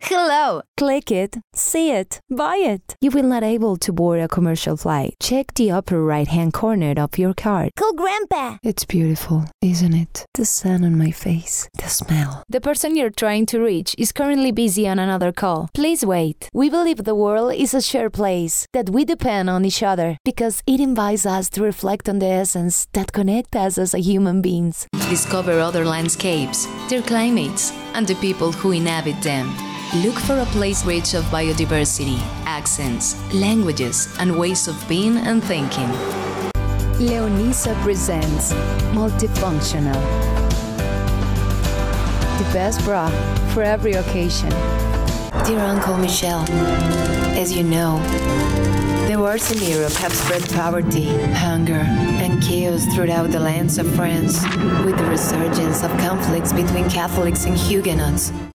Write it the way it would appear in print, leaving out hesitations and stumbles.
Hello! Click it, see it, buy it. You will not able to board a commercial flight. Check the upper right-hand corner of your card. Call Grandpa. It's beautiful, isn't it? The sun on my face, the smell. The person you're trying to reach is currently busy on another call. Please wait. We believe the world is a shared place, that we depend on each other, because it invites us to reflect on the essence that connect us as human beings. Discover other landscapes, their climates, and the people who inhabit them. Look for a place rich of biodiversity, accents, languages, and ways of being and thinking. Leonisa presents Multifunctional. The best bra for every occasion. Dear Uncle Michel, as you know, the wars in Europe have spread poverty, hunger, and chaos throughout the lands of France, with the resurgence of conflicts between Catholics and Huguenots.